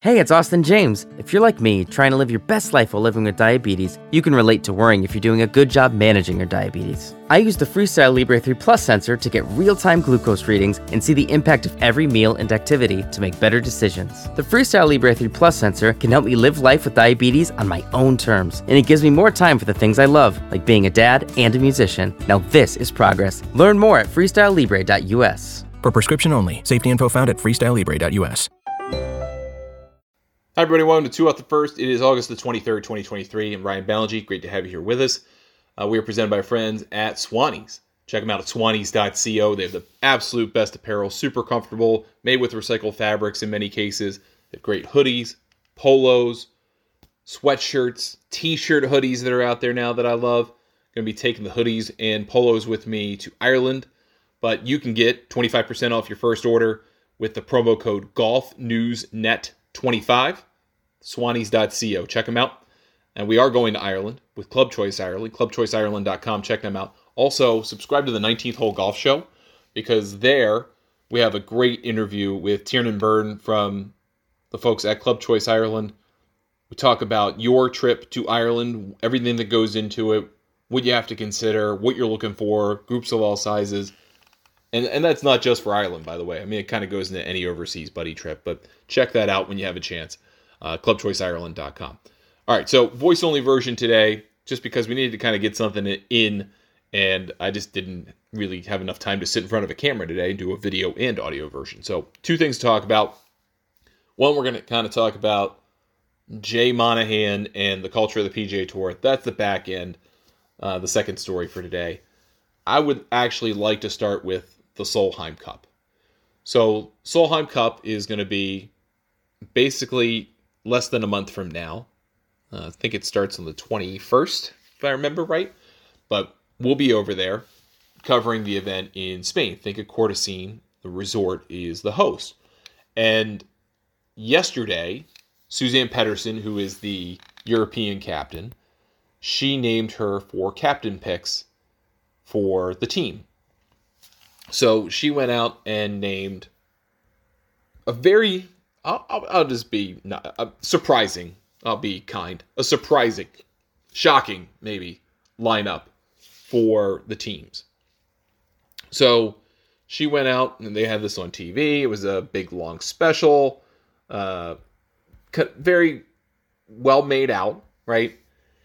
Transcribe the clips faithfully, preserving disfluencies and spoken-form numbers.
Hey, it's Austin James. If you're like me, trying to live your best life while living with diabetes, you can relate to worrying if you're doing a good job managing your diabetes. I use the Freestyle Libre three Plus sensor to get real-time glucose readings and see the impact of every meal and activity to make better decisions. The Freestyle Libre three Plus sensor can help me live life with diabetes on my own terms, and it gives me more time for the things I love, like being a dad and a musician. Now this is progress. Learn more at freestyle libre dot u s. For prescription only. Safety info found at freestyle libre dot u s. Hi everybody, welcome to Two Out the First. It is August the twenty-third, twenty twenty-three. I'm Ryan Ballingy. Great to have you here with us. Uh, we are presented by our friends at Swannies. Check them out at swannies dot co. They have the absolute best apparel, super comfortable, made with recycled fabrics in many cases. They have great hoodies, polos, sweatshirts, t-shirt hoodies that are out there now that I love. Going to be taking the hoodies and polos with me to Ireland, but you can get twenty-five percent off your first order with the promo code golf news net twenty-five, swannies dot co. Check them out. And we are going to Ireland with Club Choice Ireland, club choice ireland dot com. Check them out. Also, subscribe to the nineteenth Hole Golf Show, because there we have a great interview with Tiernan Byrne from the folks at Club Choice Ireland. We talk about your trip to Ireland, everything that goes into it, what you have to consider, what you're looking for, groups of all sizes. And and that's not just for Ireland, by the way. I mean, it kind of goes into any overseas buddy trip, but check that out when you have a chance. Uh, club choice ireland dot com. All right, so voice-only version today, just because we needed to kind of get something in, and I just didn't really have enough time to sit in front of a camera today and do a video and audio version. So two things to talk about. One, we're going to kind of talk about Jay Monahan and the culture of the P G A Tour. That's the back end, uh, the second story for today. I would actually like to start with the Solheim Cup. So Solheim Cup is going to be basically less than a month from now. Uh, I think it starts on the twenty-first, if I remember right. But we'll be over there covering the event in Spain. Think of Courtesine, the resort, is the host. And yesterday, Suzann Pettersen, who is the European captain, she named her four captain picks for the team. So she went out and named a very, I'll, I'll, I'll just be not, uh, surprising, I'll be kind, a surprising, shocking maybe, lineup for the teams. So she went out and they had this on T V. It was a big, long special, uh, very well made out, right?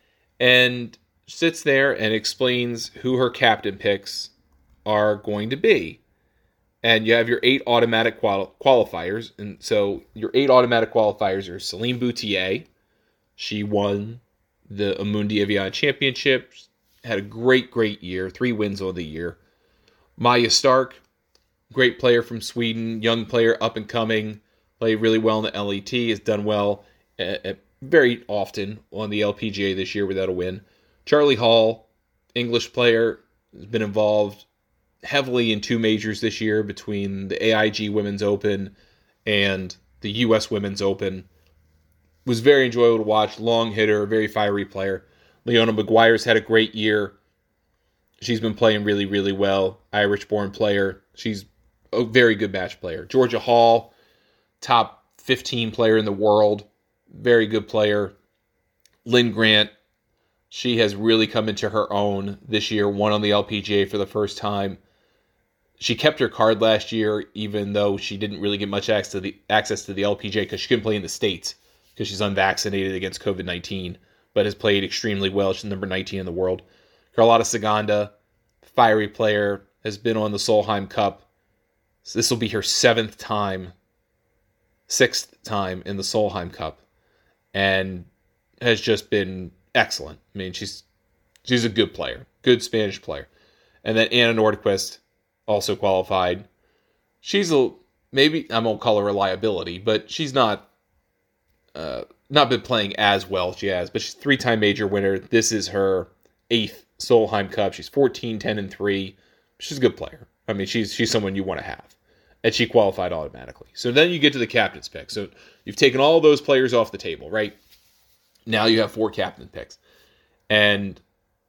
And sits there and explains who her captain picks are going to be. And you have your eight automatic quali- qualifiers. And so your eight automatic qualifiers are Celine Boutier. She won the Amundi Evian Championship. Had a great, great year. Three wins on the year. Maja Stark, great player from Sweden. Young player, up and coming. Played really well in the L E T. Has done well at, at very often on the L P G A this year without a win. Charlie Hall, English player, has been involved heavily in two majors this year between the A I G Women's Open and the U S Women's Open. Was very enjoyable to watch. Long hitter, very fiery player. Leona Maguire's had a great year. She's been playing really, really well. Irish-born player. She's a very good match player. Georgia Hall, top fifteen player in the world. Very good player. Lynn Grant, she has really come into her own this year. Won on the L P G A for the first time. She kept her card last year, even though she didn't really get much access to the, access to the L P G A because she couldn't play in the States because she's unvaccinated against covid nineteen, but has played extremely well. She's number nineteen in the world. Carlotta Saganda, fiery player, has been on the Solheim Cup. So this will be her seventh time, sixth time in the Solheim Cup, and has just been excellent. I mean, she's she's a good player, good Spanish player. And then Anna Nordqvist also qualified. She's a maybe I won't call her a liability, but she's not uh, not been playing as well as she has. But she's a three-time major winner. This is her eighth Solheim Cup. She's fourteen, ten, and three. She's a good player. I mean, she's she's someone you want to have, and she qualified automatically. So then you get to the captain's pick. So you've taken all those players off the table, right? Now you have four captain picks. And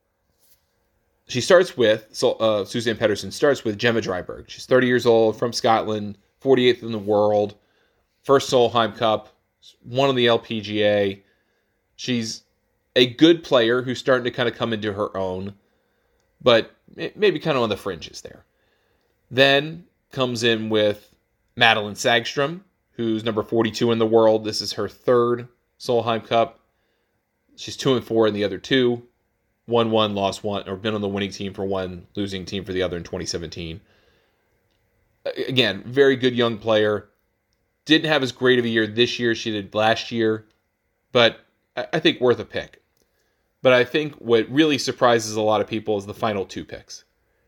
she starts with, so, uh, Suzann Pettersen starts with Gemma Dryburgh. She's thirty years old, from Scotland, forty-eighth in the world, first Solheim Cup, won on the L P G A. She's a good player who's starting to kind of come into her own, but maybe kind of on the fringes there. Then comes in with Madeline Sagstrom, who's number forty-two in the world. This is her third Solheim Cup. She's two and four in the other two. Won one, lost one, or been on the winning team for one, losing team for the other in twenty seventeen. Again, very good young player. Didn't have as great of a year this year as she did last year, but I think worth a pick. But I think what really surprises a lot of people is the final two picks.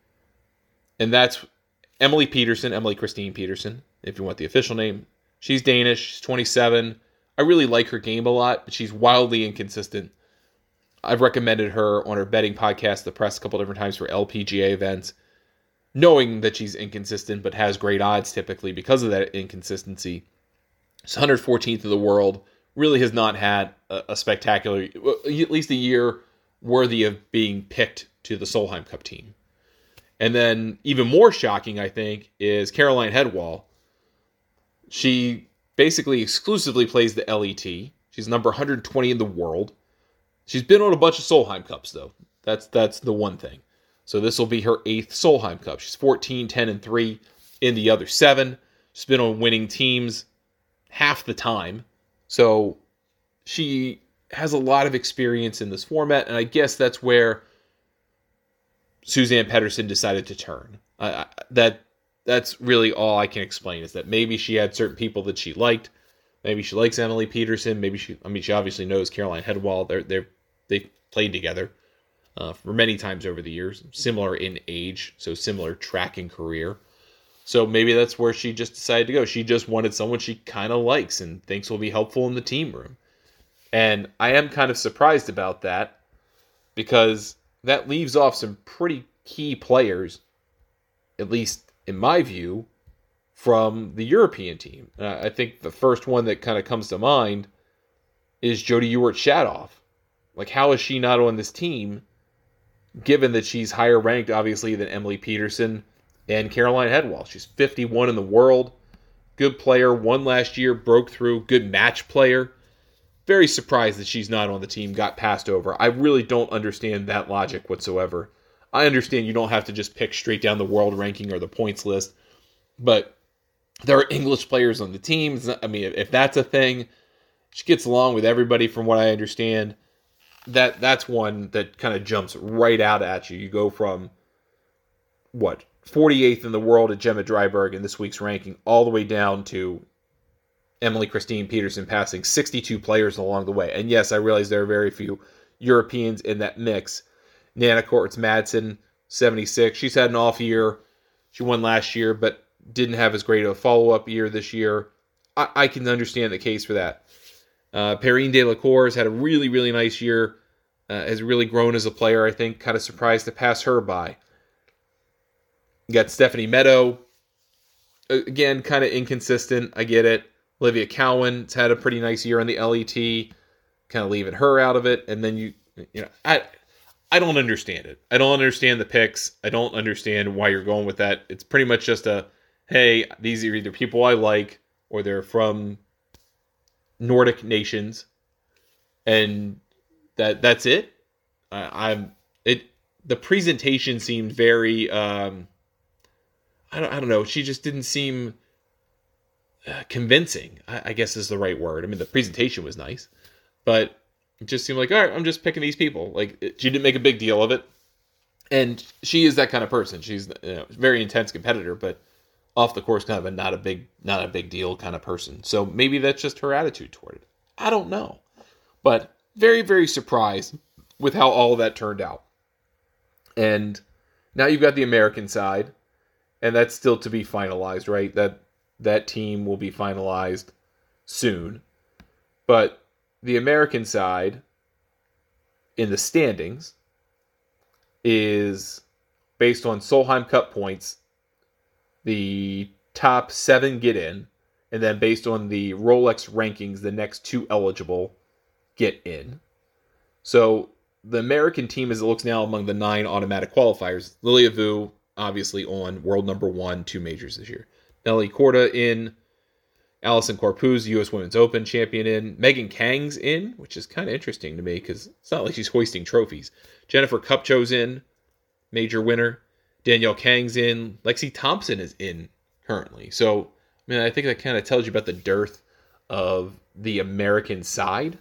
And that's Emily Peterson, Emily Christine Peterson, if you want the official name. She's Danish, she's twenty-seven. I really like her game a lot, but she's wildly inconsistent. I've recommended her on her betting podcast, The Press, a couple different times for L P G A events, knowing that she's inconsistent but has great odds typically because of that inconsistency. She's one hundred fourteenth in the world, really has not had a, a spectacular, at least a year worthy of being picked to the Solheim Cup team. And then even more shocking, I think, is Caroline Hedwall. She basically exclusively plays the L E T. She's number one hundred twenty in the world. She's been on a bunch of Solheim Cups, though. That's that's the one thing. So this will be her eighth Solheim Cup. She's fourteen, ten, and three in the other seven. She's been on winning teams half the time. So she has a lot of experience in this format, and I guess that's where Suzann Pettersson decided to turn. Uh, that That's really all I can explain, is that maybe she had certain people that she liked. Maybe she likes Emily Peterson. Maybe she, I mean, she obviously knows Caroline Hedwall. They're, they're, they've played together uh, for many times over the years, similar in age, so similar track and career. So maybe that's where she just decided to go. She just wanted someone she kind of likes and thinks will be helpful in the team room. And I am kind of surprised about that, because that leaves off some pretty key players, at least in my view, from the European team. Uh, I think the first one that kind of comes to mind is Jody Ewart-Shadoff. Like, how is she not on this team, given that she's higher ranked, obviously, than Emily Peterson and Caroline Hedwall? She's fifty-one in the world. Good player. Won last year. Broke through. Good match player. Very surprised that she's not on the team. Got passed over. I really don't understand that logic whatsoever. I understand you don't have to just pick straight down the world ranking or the points list, but there are English players on the team. I mean, if that's a thing, she gets along with everybody from what I understand. That That's one that kind of jumps right out at you. You go from, what, forty-eighth in the world at Gemma Dryburgh in this week's ranking, all the way down to Emily Christine Peterson passing sixty-two players along the way. And yes, I realize there are very few Europeans in that mix. Nana Kortz-Madsen, seventy-six. She's had an off year. She won last year, but didn't have as great of a follow-up year this year. I, I can understand the case for that. Uh, Perrine Delacour has had a really, really nice year. Uh, has really grown as a player, I think. Kind of surprised to pass her by. You got Stephanie Meadow. Again, kind of inconsistent. I get it. Olivia Cowan's had a pretty nice year on the L E T. Kind of leaving her out of it. And then you, you know, I... I don't understand it. I don't understand the picks. I don't understand why you're going with that. It's pretty much just a, hey, these are either people I like or they're from Nordic nations, and that that's it. I, I'm it. The presentation seemed very. Um, I don't. I don't know. She just didn't seem uh, convincing. I, I guess is the right word. I mean, the presentation was nice, but it just seemed like, all right, I'm just picking these people. Like, she didn't make a big deal of it. And she is that kind of person. She's, you know, a very intense competitor, but off the course, kind of a not a big, not a big deal kind of person. So maybe that's just her attitude toward it. I don't know. But very, very surprised with how all of that turned out. And now you've got the American side, and that's still to be finalized, right? That that team will be finalized soon. But the American side in the standings is based on Solheim Cup points. The top seven get in, and then based on the Rolex rankings, the next two eligible get in. So the American team, as it looks now, among the nine automatic qualifiers, Lilia Vu, obviously on world number one, two majors this year. Nelly Korda in, Allison Corpuz, U S Women's Open champion in. Megan Kang's in, which is kind of interesting to me because it's not like she's hoisting trophies. Jennifer Kupcho's in, major winner. Danielle Kang's in. Lexi Thompson is in currently. So, I mean, I think that kind of tells you about the dearth of the American side,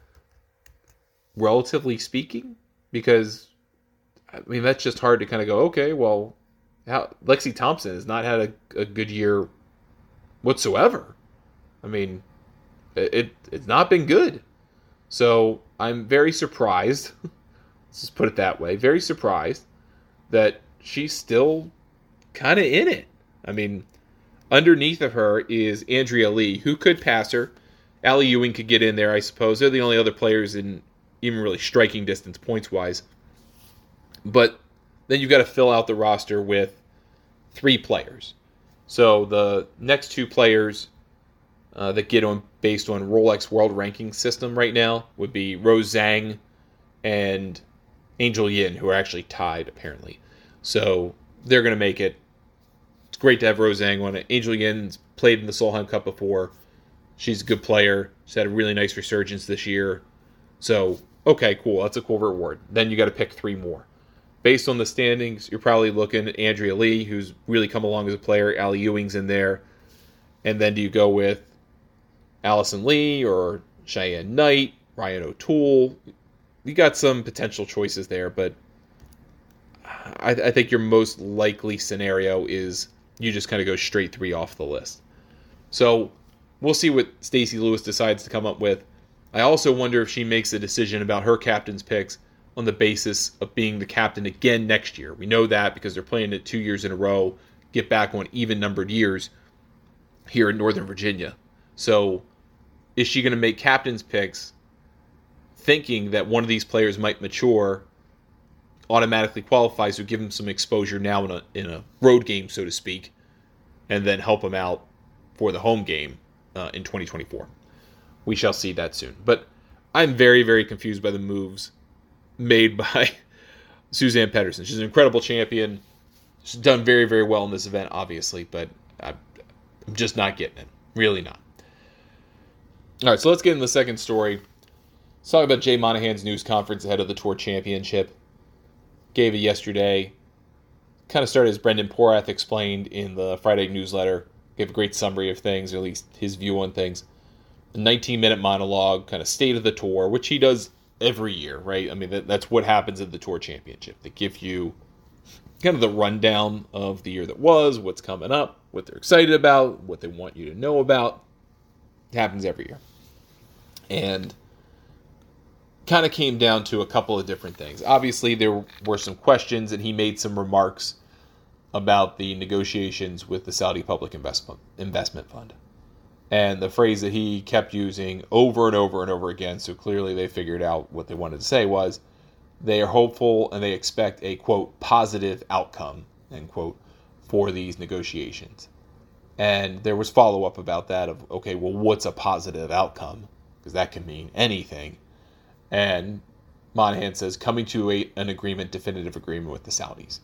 relatively speaking, because, I mean, that's just hard to kind of go, okay, well, how, Lexi Thompson has not had a, a good year whatsoever. I mean, it, it it's not been good. So I'm very surprised, let's just put it that way, very surprised that she's still kind of in it. I mean, underneath of her is Andrea Lee, who could pass her. Allie Ewing could get in there, I suppose. They're the only other players in even really striking distance points-wise. But then you've got to fill out the roster with three players. So the next two players uh, that get on based on Rolex World Ranking System right now would be Rose Zhang and Angel Yin, who are actually tied, apparently. So they're going to make it. It's great to have Rose Zhang on it. Angel Yin's played in the Solheim Cup before. She's a good player. She's had a really nice resurgence this year. So, okay, cool. That's a cool reward. Then you got to pick three more. Based on the standings, you're probably looking at Andrea Lee, who's really come along as a player. Allie Ewing's in there. And then do you go with Allison Lee or Cheyenne Knight, Ryan O'Toole? You got some potential choices there, but I, I think your most likely scenario is you just kind of go straight three off the list. So we'll see what Stacey Lewis decides to come up with. I also wonder if she makes a decision about her captain's picks on the basis of being the captain again next year. We know that because they're playing it two years in a row, get back on even-numbered years here in Northern Virginia. So is she going to make captain's picks thinking that one of these players might mature, automatically qualifies to give them some exposure now in a, in a road game, so to speak, and then help them out for the home game uh, in twenty twenty-four? We shall see that soon. But I'm very, very confused by the moves made by Suzann Pettersen. She's an incredible champion. She's done very, very well in this event, obviously, but I'm just not getting it. Really not. All right, so let's get into the second story. Let's talk about Jay Monahan's news conference ahead of the Tour Championship. Gave it yesterday. Kind of started as Brendan Porath explained in the Friday newsletter. Gave a great summary of things, or at least his view on things. A nineteen-minute monologue, kind of state of the tour, which he does every year, right? I mean, that, that's what happens at the Tour Championship. They give you kind of the rundown of the year that was, what's coming up, what they're excited about, what they want you to know about. It happens every year. And kind of came down to a couple of different things. Obviously, there were some questions, and he made some remarks about the negotiations with the Saudi Public Investment Investment Fund. And the phrase that he kept using over and over and over again, so clearly they figured out what they wanted to say, was they are hopeful and they expect a, quote, positive outcome, end quote, for these negotiations. And there was follow-up about that of, okay, well, what's a positive outcome? Because that can mean anything. And Monahan says, coming to a, an agreement, definitive agreement with the Saudis.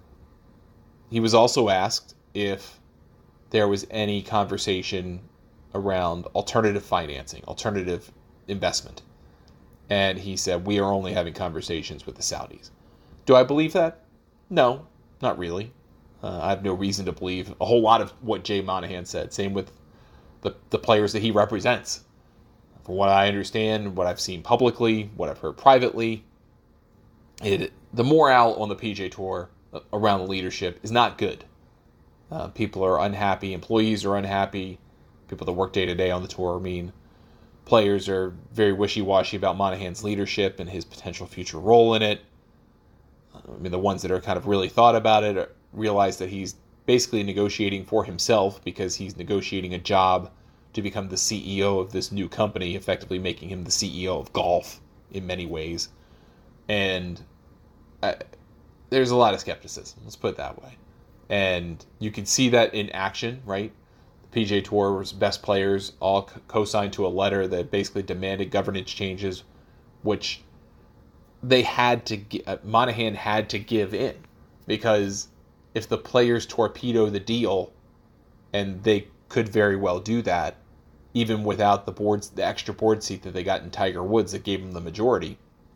He was also asked if there was any conversation around alternative financing, alternative investment. And he said, we are only having conversations with the Saudis. Do I believe that? No, not really. Uh, I have no reason to believe a whole lot of what Jay Monahan said. Same with the, the players that he represents. From what I understand, what I've seen publicly, what I've heard privately, it, the morale on the P G A Tour around the leadership is not good. Uh, people are unhappy. Employees are unhappy. People that work day to day on the tour, I mean, players are very wishy-washy about Monahan's leadership and his potential future role in it. I mean, the ones that are kind of really thought about it realize that he's basically negotiating for himself because he's negotiating a job to become the C E O of this new company, effectively making him the C E O of golf in many ways. And I, there's a lot of skepticism, let's put it that way. And you can see that in action, right? P G A Tour's best players all co-signed to a letter that basically demanded governance changes, which they had to get, Monahan had to give in, because if the players torpedo the deal, and they could very well do that, even without the boards, the extra board seat that they got in Tiger Woods that gave them the majority,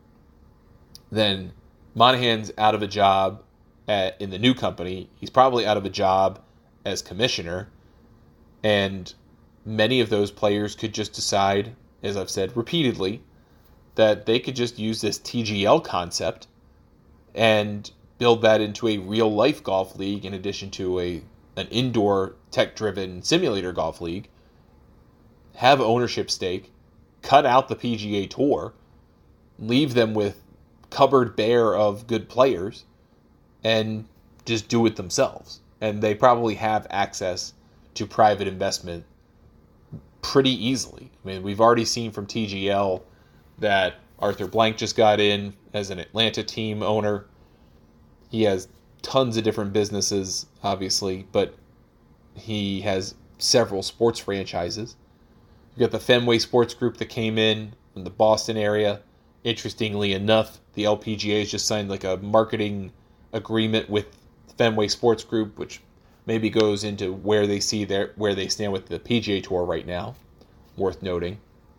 then Monahan's out of a job at, in the new company. He's probably out of a job as commissioner. And many of those players could just decide, as I've said repeatedly, that they could just use this T G L concept and build that into a real-life golf league in addition to a an indoor tech-driven simulator golf league, have ownership stake, cut out the P G A Tour, leave them with cupboard bare of good players, and just do it themselves. And they probably have access to private investment pretty easily. I mean, we've already seen from T G L that Arthur Blank just got in as an Atlanta team owner. He has tons of different businesses, obviously, but he has several sports franchises. You got the Fenway Sports Group that came in in the Boston area. Interestingly enough, the L P G A has just signed like a marketing agreement with Fenway Sports Group, which maybe goes into where they see their where they stand with the P G A Tour right now. Worth noting.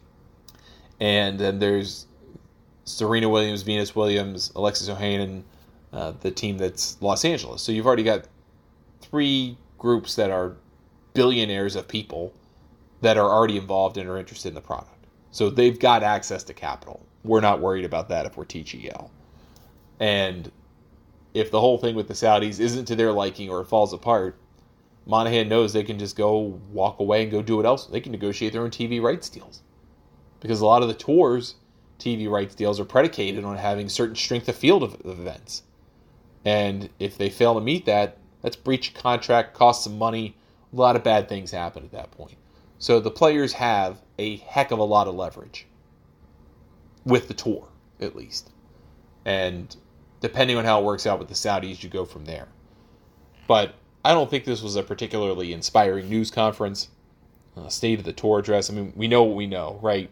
And then there's Serena Williams, Venus Williams, Alexis Ohanian, uh, the team that's Los Angeles. So you've already got three groups that are billionaires of people that are already involved and are interested in the product. So they've got access to capital. We're not worried about that if we're T G L. And if the whole thing with the Saudis isn't to their liking or it falls apart, Monahan knows they can just go walk away and go do what else. They can negotiate their own T V rights deals. Because a lot of the tours' T V rights deals are predicated on having certain strength of field of events. And if they fail to meet that, that's breach of contract, costs some money. A lot of bad things happen at that point. So the players have a heck of a lot of leverage. With the tour, at least. And depending on how it works out with the Saudis, you go from there. But I don't think this was a particularly inspiring news conference. Uh, state of the tour address. I mean, we know what we know, right?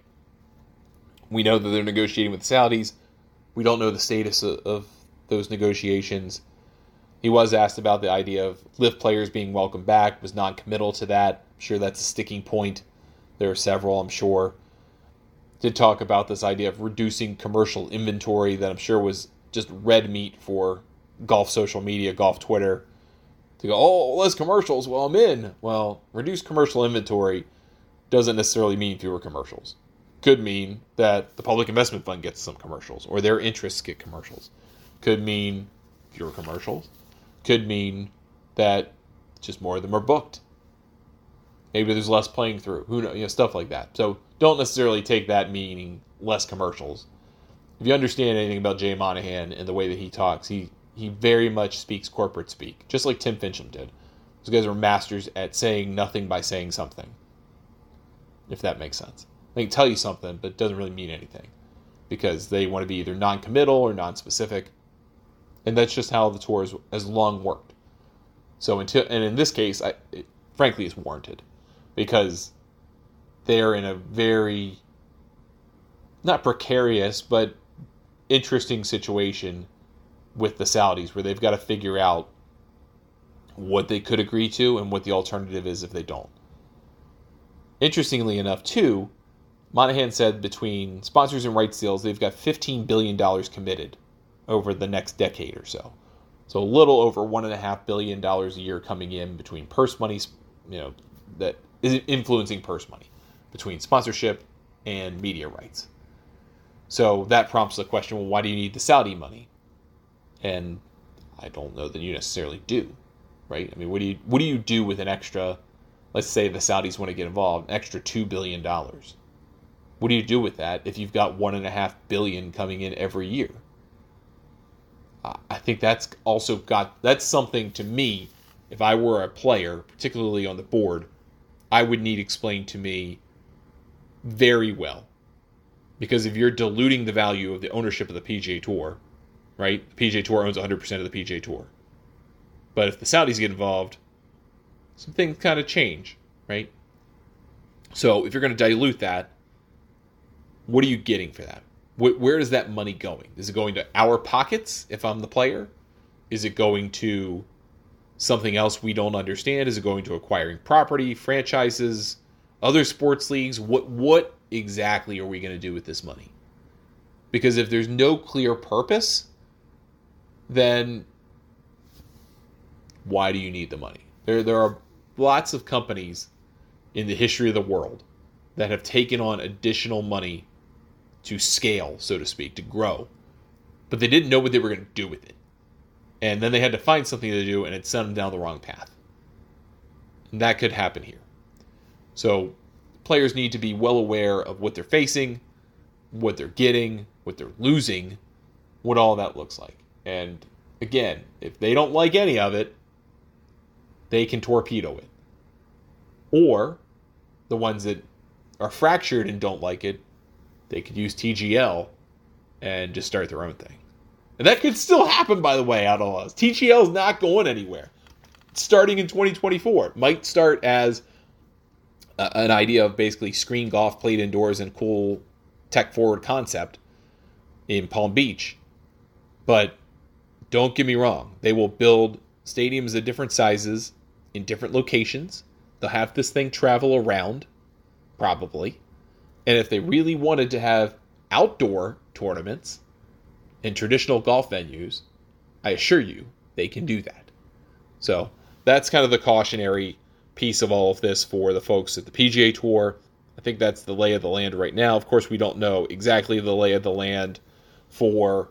We know that they're negotiating with the Saudis. We don't know the status of, of those negotiations. He was asked about the idea of LIV players being welcomed back, was non-committal to that. I'm sure that's a sticking point. There are several, I'm sure. Did talk about this idea of reducing commercial inventory that I'm sure was just red meat for golf social media, golf Twitter. To go, oh, less commercials, well, I'm in. Well, reduced commercial inventory doesn't necessarily mean fewer commercials. Could mean that the Public Investment Fund gets some commercials, or their interests get commercials. Could mean fewer commercials. Could mean that just more of them are booked. Maybe there's less playing through. Who knows? You know, stuff like that. So don't necessarily take that meaning less commercials. If you understand anything about Jay Monahan and the way that he talks, he he very much speaks corporate speak, just like Tim Finchem did. Those guys are masters at saying nothing by saying something, if that makes sense. They can tell you something, but it doesn't really mean anything because they want to be either non-committal or non-specific, and that's just how the tour has, has long worked. So until, and in this case, I, it, frankly, it's warranted because they're in a very, not precarious, but interesting situation with the Saudis where they've got to figure out what they could agree to and what the alternative is if they don't. Interestingly enough, too, Monahan said between sponsors and rights deals, they've got fifteen billion dollars committed over the next decade or so. So a little over one point five billion dollars a year coming in between purse money, you know, that is influencing purse money between sponsorship and media rights. So that prompts the question, well, why do you need the Saudi money? And I don't know that you necessarily do, right? I mean, what do you what do you do with an extra, let's say the Saudis want to get involved, an extra two billion dollars? What do you do with that if you've got one point five billion dollars coming in every year? I think that's also got, that's something to me, if I were a player, particularly on the board, I would need explained to me very well. Because if you're diluting the value of the ownership of the P G A Tour, right? The P G A Tour owns one hundred percent of the P G A Tour. But if the Saudis get involved, some things kind of change, right? So if you're going to dilute that, what are you getting for that? Where is that money going? Is it going to our pockets if I'm the player? Is it going to something else we don't understand? Is it going to acquiring property, franchises, Other sports leagues, what what exactly are we going to do with this money? Because if there's no clear purpose, then why do you need the money? There, there are lots of companies in the history of the world that have taken on additional money to scale, so to speak, to grow. But they didn't know what they were going to do with it. And then they had to find something to do, and it sent them down the wrong path. And that could happen here. So players need to be well aware of what they're facing, what they're getting, what they're losing, what all that looks like. And again, if they don't like any of it, they can torpedo it. Or the ones that are fractured and don't like it, they could use T G L and just start their own thing. And that could still happen, by the way, out of us. T G L is not going anywhere. It's starting in twenty twenty-four. It might start as a, an idea of basically screen golf played indoors and cool tech-forward concept in Palm Beach. But don't get me wrong. They will build stadiums of different sizes in different locations. They'll have this thing travel around, probably. And if they really wanted to have outdoor tournaments in traditional golf venues, I assure you, they can do that. So that's kind of the cautionary piece of all of this for the folks at the P G A Tour. I think that's the lay of the land right now. Of course, we don't know exactly the lay of the land for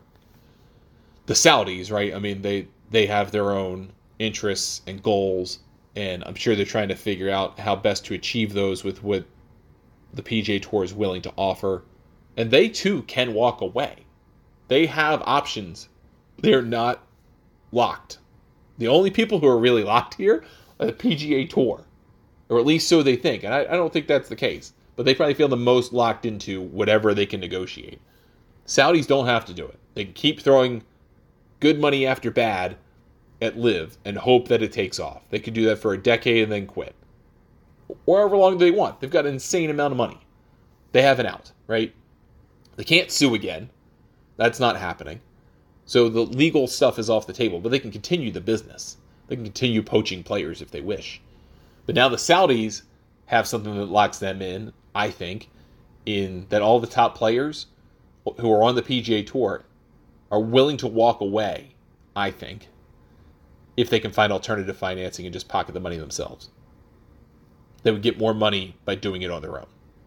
the Saudis, right? I mean, they, they have their own interests and goals, and I'm sure they're trying to figure out how best to achieve those with what the P G A Tour is willing to offer. And they, too, can walk away. They have options. They're not locked. The only people who are really locked here are the P G A Tour. Or at least so they think. And I, I don't think that's the case. But they probably feel the most locked into whatever they can negotiate. Saudis don't have to do it. They can keep throwing good money after bad at LIV and hope that it takes off. They could do that for a decade and then quit. Or however long they want. They've got an insane amount of money. They have an out, right? They can't sue again. That's not happening. So the legal stuff is off the table, but they can continue the business. They can continue poaching players if they wish. But now the Saudis have something that locks them in, I think, in that all the top players who are on the P G A Tour are willing to walk away, I think, if they can find alternative financing and just pocket the money themselves. They would get more money by doing it on their own.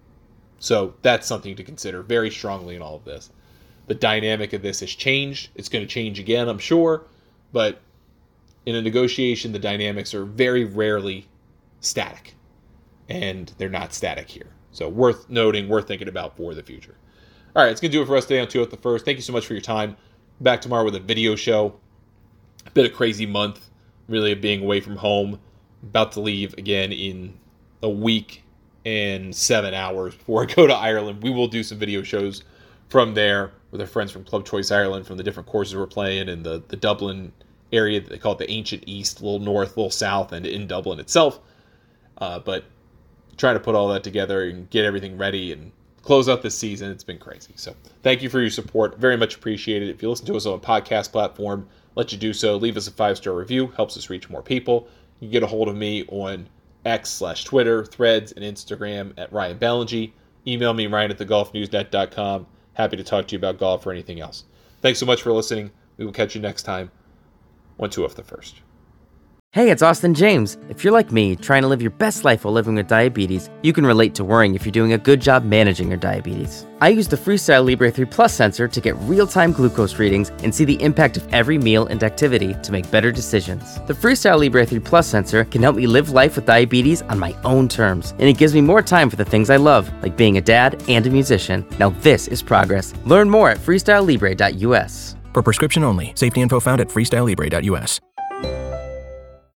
So that's something to consider very strongly in all of this. The dynamic of this has changed. It's going to change again, I'm sure. But in a negotiation, the dynamics are very rarely static. And they're not static here. So worth noting, worth thinking about for the future. All right, it's going to do it for us today on Two Out the First. Thank you so much for your time. Back tomorrow with a video show. A bit of crazy month, really, of being away from home. About to leave again in a week and seven hours before I go to Ireland. We will do some video shows from there with our friends from Club Choice Ireland, from the different courses we're playing in the, the Dublin area. They call it the Ancient East, a little north, a little south, and in Dublin itself. Uh, but trying to put all that together and get everything ready and close out this season. It's been crazy. So thank you for your support. Very much appreciated. If you listen to us on a podcast platform, let you do so. Leave us a five-star review. Helps us reach more people. You can get a hold of me on X slash Twitter, Threads, and Instagram at Ryan Ballingy. Email me, Ryan at the golf news net dot com. Happy to talk to you about golf or anything else. Thanks so much for listening. We will catch you next time on Two Off the First. Hey, it's Austin James. If you're like me, trying to live your best life while living with diabetes, you can relate to worrying if you're doing a good job managing your diabetes. I use the Freestyle Libre three Plus sensor to get real-time glucose readings and see the impact of every meal and activity to make better decisions. The Freestyle Libre three Plus sensor can help me live life with diabetes on my own terms, and it gives me more time for the things I love, like being a dad and a musician. Now this is progress. Learn more at freestyle libre dot u s. For prescription only. Safety info found at freestyle libre dot u s.